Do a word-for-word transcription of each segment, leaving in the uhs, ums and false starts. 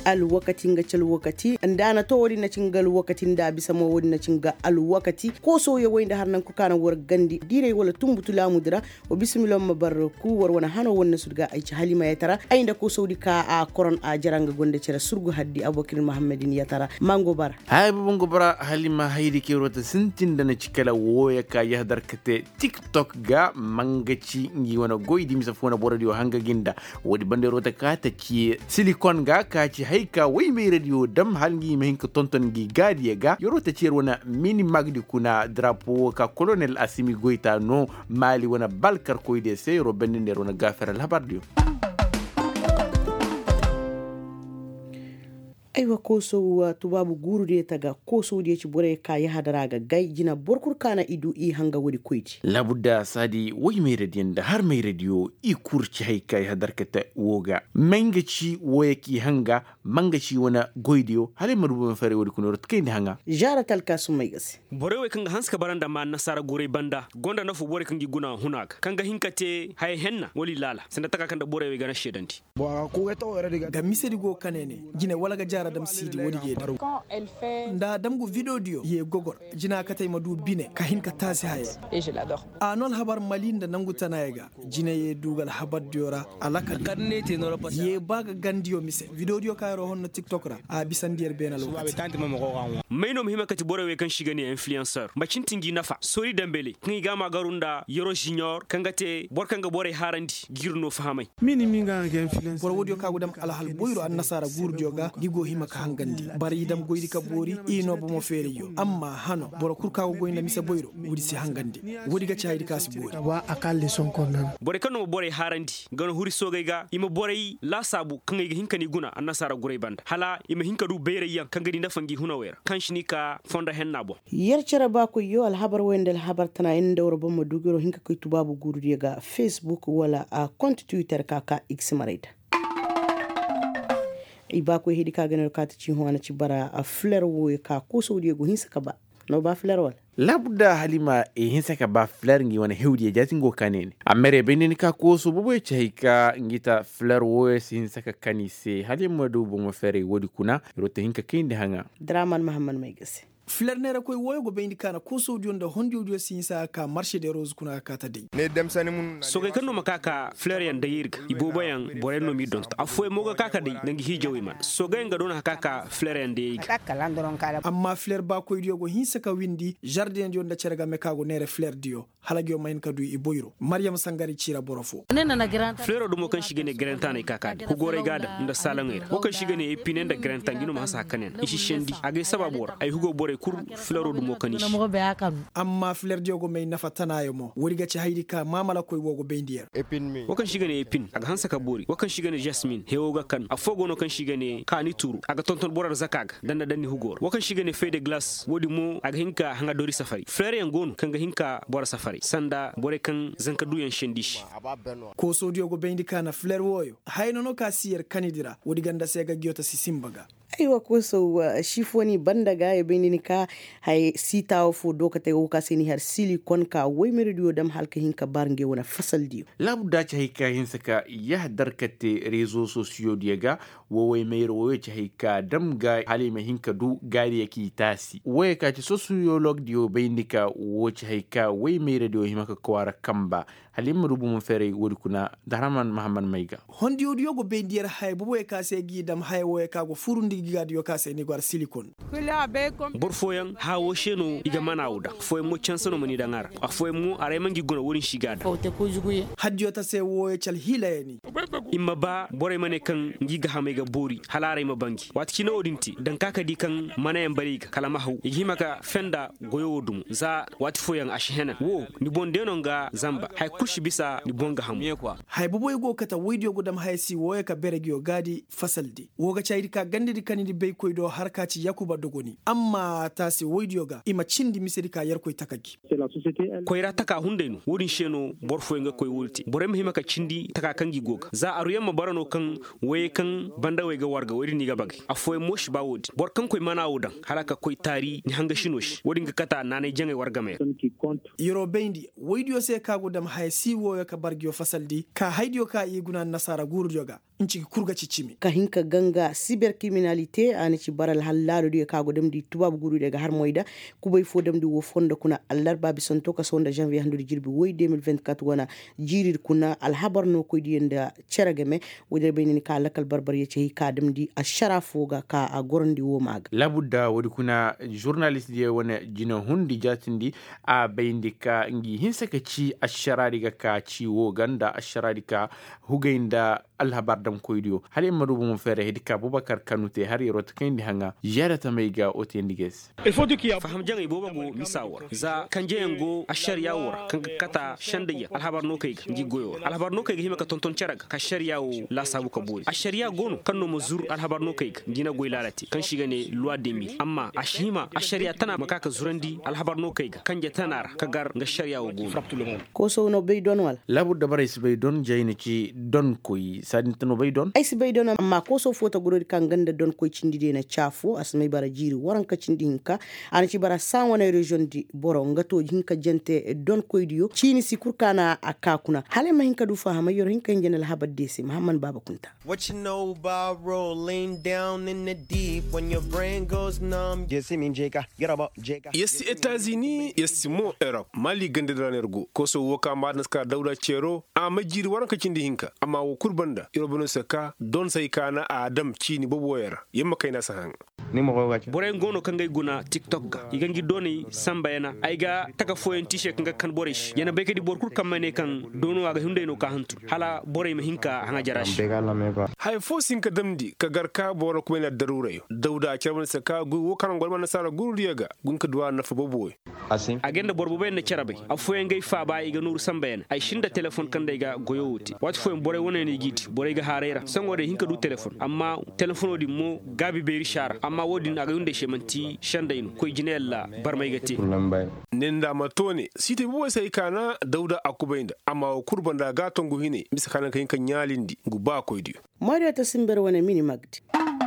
al wakati nga cal wakati andana to wodi na cingal wakati da bisa mo wodi na cinga al wakati ko so ya wayda har nan ku kana war gandi dire wala tumbutu lamudira o bismillah mabarku war wana hano wonna sudga ay ci halima ya tara ay nda ko sodi ka a koron a jaranga gonde cere surgu haddi abokir muhammadin ya tara mango bar hay mango bara halima haydi ke rota sintin da na cikala woya ka ya darkate tiktok ga mangaci ngi wana goydi misa fona boradio hanga ginda wodi bande rota ka ta ci silicon ga ka ci haika wai mai radio dam halngi mai hinka tonton gi gadi ga yorota ci wana mini magdi kuna drapo ka colonel asimi goita no mali wana balkar koyde se ro bende nder wana gafara labardio aiwa koso uh, tubabu guru de taga koso de ci bore ka ya hadara ga gai jina borkur kana idu i hanga wodi koyti labuda sadi wai mai radio da har mai radio i kurci haika ya hadarkata woga mangaci woyaki hanga mangaci wana goidio hale marubu fare wodi kunor tkende hanga jara talka sumai gasi bore we kanga hanska baranda ma nasara gore banda gonda nafu bore kangi guna hunaka kanga hinkate hay henna woli lala sanda taka kanda bore we gana shedanti bo ko weto rediga ga misedi go kanene jina wala ga jara dam sidi wodi ge daru nda dam go video dio ye gogor jina ka tay madu bine ka hin ka tasi haye et je l'adore anon habar malinda nangu tanayega jina ye dugal habar diora alaka karne te no pas ye baga gandio mise video dio ka ro honno tiktok ra a bisandier benal wakati tanti mama ko gawo mayno muhimma kati bore we kan shigani influencer macin tingi nafa sori dambele ngi gama garunda yoro junior kangate bor kanga bore harandi girno fahamai mini minga ga influencer bor wodio ka gudam ala hal boyro an nasara gurdio ga digo hima ka hangandi bari dam goydi ka bori ino bo mo fere yo amma hano bor kurka go goyna misa boyro wudi si hangandi wodi ga chaydi kasi bori wa akalle son kon nan bore kanu bore harandi gano huri sogay ga ima bore la sabu kangay hinkani guna an nasara guray banda hala ima hinka du bere yan kangadi nafangi huna wera kanshini ka fonda henna bo yer cara ba ko yo al habar wendel habar tana inda wor bo mo dugiro hinka ko tubabu gurudi ga facebook wala a compte twitter ka ka x marida iba ko hedi ka ganar ka ta ci hona ci bara a flare wo ka ko so diego hinsa ka ba no ba flare wala labda halima e hinsa ka ba flare ngi wana hewdi jatingo kanene amere benin ka ko so bobo e chika ngita flare wo hinsa ka kanise halima do bo mo fere wodi kuna rote hinka kinde hanga draman muhammad mai gase flernera koy woyo go bendi kana ko sodion da hondi audio sinsa ka marché des roses kuna ka ta dei ne dem sani mun so ga kanno makaka florian da yirga ibobo yan boreno mi don afo mo ga kaka dei nangi hijowi man so ga nga don hakaka florian da yirga kaka landoron kala amma flair ba koy dio go hinsa ka windi jardin dio da cerga me kago nere flair dio halagio mayin ka du iboyro mariam sangari cira borofo nena na grand flero do mo kan shigene grand tane kaka ko gore gada nda salangira ko kan shigene epine nda grand tangino ma hasa kanen ishi shendi age sababu ay hugo bore kur flero du mo kanish amma flair diogo may nafa tanayo mo wori gaci haydi ka mamala koy wogo bendier epin mi wakan shigane epin aga hansa ka bori wakan shigane jasmine hewoga kan afogo no kan shigane kani turu aga tonton borar zakaga danna danni hugor wakan shigane fede glass wodi mo aga hinka hanga dori safari flere en gonu kanga hinka bora safari sanda bore kan zanka duyan shendish ko so diogo bendi kana flair woyo hayno no ka siyer kanidira wodi ganda sega giota sisimbaga aiwa ko so uh, shifoni banda ga e benini ka hay sita fo doka te o ka seni har silicon ka way meridio dam halka hinka barnge wona fasal dio labda cha hika hinsaka ya darkate rezo socio diega wo way mero wo cha hika dam ga halima hinka du gari yaki tasi way ka ci sociolog dio bindika wo cha hika way meridio himaka kwara kamba halima rubu mo fere wodi kuna daraman muhammad maiga hondi audio go bendier hay bo ka se gi dam hay wo ka go furundi gigadi yo kase ni gwar silicon borfoyan hawo sheno iga manawda foy mo chansano mani dangara afoy mo are mangi gona worin shigada hadjo ta se wo chal hilayni imma ba bore mane kan giga hamega bori halare ma bangi watki no odinti dan kaka di kan manayan bariga kala mahu yimaka fenda goyodum za wati foyan ashhena wo ni bondeno nga zamba hay kushi bisa ni bonga hamu hay bobo go kata video go dam hay si wo ka beregio gadi fasaldi wo ga chayri ka gandi kanidi be koydo harkaci yakuba dogoni amma tasi woydioga ima cindi misiri ka yar koy takagi koyra taka hundenu wodin sheno borfo nga koy wulti borem hima ka cindi taka kangi goga za aruyamma barano kan waye kan banda we ga warga wodi ni ga bagi afoy mosh ba wodi bor kan koy mana wodan halaka koy tari ni hanga shinosh wodi nga kata nane jange warga me yoro bendi woydio se kago dam hay si wo ka bargio fasaldi ka haydio ka iguna nasara gurjoga inci kurga cicimi ka hinka ganga cybercriminalité ani ci baral hallado di ka godem di tubab guru daga har moyda kubay fo dem di wo fonda kuna allarba bi sonto ka sonda janvier handu jirbi woy deux mille vingt-quatre wana jirir kuna alhabar no ko di yenda cerageme wode benini ka lakal barbar yace ka dem di asharafo ga ka a gorndi wo maga labudda wodi kuna journalist di wona jina hundi jatindi a bayndi ka ngi hinsaka ci asharari ga ka ci wo ganda asharari ka hugainda alhabar dam koydiyo hali marubu mo fere hedika abubakar kanute har yerot kendi hanga yarata maiga otendiges faham jangi boba go misawar za kanje yango ashar yawor kan kata shandaya alhabar no kai ngi goyo alhabar no kai hima ka tonton charaga ka shariya wo la sabu ka boli ashariya gono kan no mazur alhabar no kai ngina goy lalati kan shiga ne loi demi amma ashima ashariya tana makaka zurandi alhabar no kai kanje tanara ka gar nga shariya wo gono ko so no bay don wal labudda bare sibay don jayni ci don koy sadintano bay don ay sibay don amma ko so fota gurodi kan ganda don koy cindide na chafo asmay bara jiri waran ka cindi hinka an ci bara san wana region di boro ngato hinka jente don koy diyo cini si kurkana akakuna hale ma hinka du fahama yor hinka ngenal habad desi Muhammad Baba Kunta. What you know about rolling down in the deep when your brain goes numb? Jesse min jeka get about jeka. Yes Etazini yes mo Europe Mali gande ranergo ko so woka madnaska dawda chero a majiri waran ka cindi hinka amma wo kurbanda irobono saka don sai kana adam cini bobo wera yemma kayna sahan ni mo ko gaci bore ngono kangay guna TikTok ga igangi doni samba yana aiga taka foyen t-shirt nga kan borish yana beke di borkur kamane kan dono aga hunde no ka hantu hala bore me hinka hanga jarash hay fo sinka damdi ka garka boro ko na darure dawda cerban saka gu wokan golma na sara guru diga gunka duwa na fa bobo asin agenda borbo ben na cerabe a foyen ngay fa ba iga nur samba yana ay shinda telephone kan dayga goyo wuti wat foyen bore wona ni giti bore ga harera sangode hinka du telephone amma telephone di mo gabi be rishara amma wodin aga yunde shemanti shandayno koy jinella barmay gati nenda matone site bo sai kana dawda akubainda amma kurbanda gatongu hine misa kana kan kan nyalindi guba koydi mariya ta simber wana mini magdi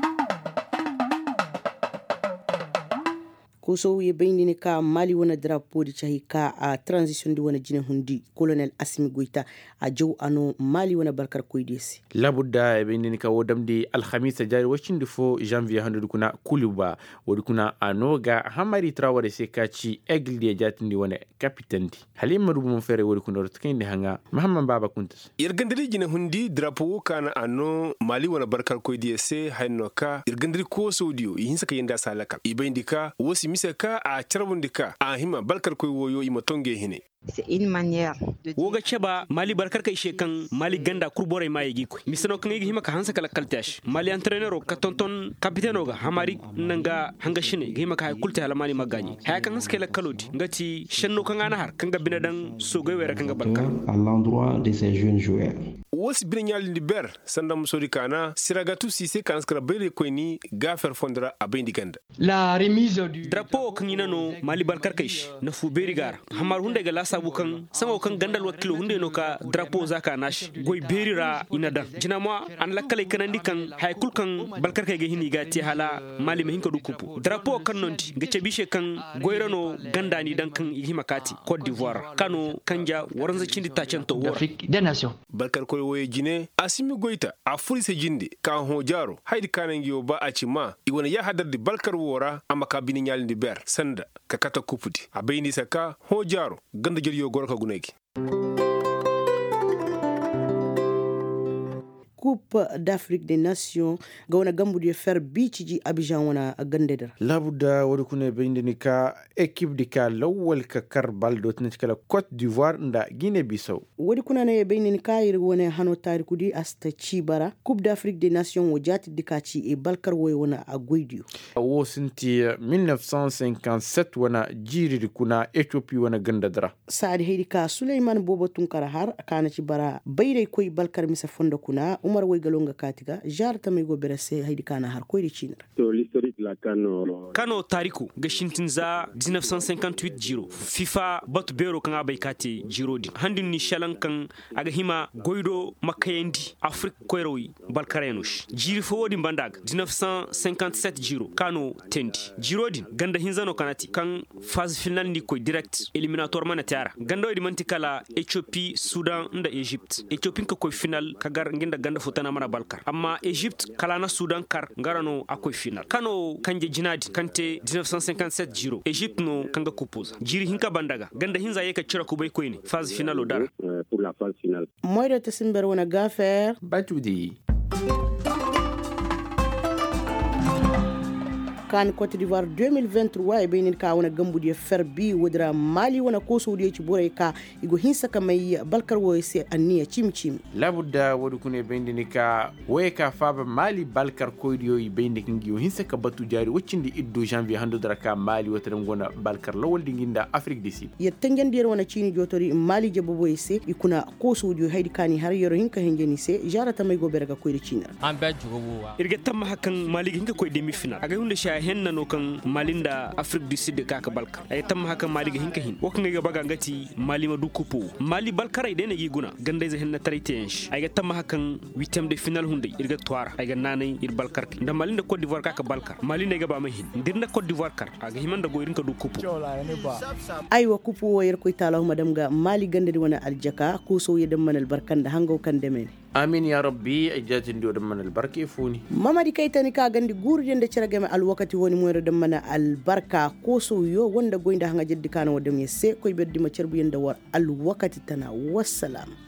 koso ye bayni ka mali wana drapeau di chahi ka a transition di wana jine hundi colonel Assimi Goita a jow ano mali wana barkar koydesi labudda e bayni ka wodamdi alkhamisa jari wacindi fo janvier handu kuna kuluba wodi kuna anoga hamari trawore se kaci aigle de jatindi wana capitaine di halima rubu mo fere wodi kuna rotkendi hanga Muhammad Baba Kunta irgandiri jine hundi drapeau kana ano mali wana barkar koydesi haynoka irgandiri ko saudio yin saka yenda salaka ibayndika wosi misaka a charbundika a hima balkar koy woyo imatonge hine c'est une manière de woga cheba mali barkar kay shekan mali ganda kurbore ma yegi ko misano kan yegi hima ka hansa kala kaltash mali entraîneur o katonton capitaine oga hamari nanga hanga shine hima ka kulta hala mali magani hay kan haske la kalodi ngati shenno kan ana har kanga binadan sogo wera kanga barkar à l'endroit de ces jeunes joueurs wos binyal ndi ber sandam sori kana siragatu sise kan skra bere ko ni gafer fondra abendi ganda la remise du drapeau kan yinano mali barkar kay na fu beri gar hamar hunde ga sabu kan sama kan gandal wakilo hunde no ka drapeau zaka nash goy berira inada jinama an lakkale kanandi kan hay kul kan balkar kay ge hini ga ti hala mali me hinka du kupu drapeau kan nondi ga cebishe kan goyrano gandani dan kan hima kati Côte d'Ivoire kano kanja waranza cindi tacento wor Afrique des nations balkar koy woye jine Assimi Goita a fulise jinde kan ho jaro haydi kanangi yo ba acima iwona ya hadar di balkar wora amaka bini nyalindi ber sanda ka kata kupudi abayni saka ho jaro ganda jël yo gorka guneki Coupe d'Afrique des Nations gawna gambude fer bici Abidjan wana gandedar labudda wodi kune bayndini ka équipe di ka lawal ka karbal dot net kala Côte d'Ivoire nda Guinée Bissau wodi kuna ne bayndini ka yir wona hano tariku di asta cibara Coupe d'Afrique des Nations wo jati dikaci e balkar woy wona a goydiyo wo sinti mille neuf cent cinquante-sept wana jiri kuna Ethiopie wana gandadara saadi heydi ka Souleymane Bobo Tunkara har kana cibara bayre koy balkar misa fonda kuna Umar way galonga katiga jar tamay go berese haydi kana har koyri cinar to liste historique la Kano. Kano tariku ga shintin za dix-neuf cent cinquante-huit jiro FIFA batu bero kan abai kate jiro din handin ni shalan kan aga hima goido makayendi Afrique koyrowi balkarenush jiri fo din bandag dix-neuf cent cinquante-sept jiro Kano tendi jiro din ganda hinzano kanati kan phase final ni koy direct eliminatoire mana tiara ganda di mantikala Ethiopie Sudan nda Egypte Ethiopie ka koy final kagar nginda ganda futana mana balkar amma Egypte kala na Sudan kar ngarano akoy final Kano kanje jinadi kante dix-neuf cent cinquante-sept jiro Egypte no kanga kupoza jiri hinka bandaga ganda hinza yeka chira kubay koyni phase finale odara pour la phase finale moyda tasimber wana gafer batudi kan Côte d'Ivoire deux mille vingt-trois e benin ka wana gambudi ferbi wodra mali wana koso wodi ci boray ka igo hinsa ka may balkar wo se anniya chim chim labudda wodu kune bendini ka woy ka faba mali balkar koydiyo e bende kingi hinsa ka batu jari woccindi iddo janvier hando dara ka mali wotere ngona balkar lawol dinginda Afrique du Sud ye tangendir wana chini jotori mali jabo boy se ikuna koso wodi haydi kani har yoro hinka henjeni se jarata may go berga koyde china an ba jugo irga tamma hakan mali hinka koy demi final aga hunde sha henna no kan malinda Afrique du Sud ka ka balkar ay tamma hakan mali ga hinka hin wokne ga baga ngati mali ma du kupo mali balkar ay dene gi guna gande ze henna taritensh ay ga tamma hakan huitième de final hunde irga twara ay ga nanay ir balkar nda malinda Côte d'Ivoire ka ka balkar mali ne ga ba ma hin dirna Côte d'Ivoire kar aga himanda go irinka du kupo ay wa kupo wo yer ko itala madam ga mali gande di wana aljaka ko so yedam manal barkanda hango kan demen amin ya rabbi ajati ndo dam manal barke funi mamadi kaytani ka gandi gurdende ceragame al wakati woni moyro dam mana al barka ko so yo wonda goynda hanga jeddi kana wadam yesse koy beddi ma cerbu yenda war al wakati tana wassalam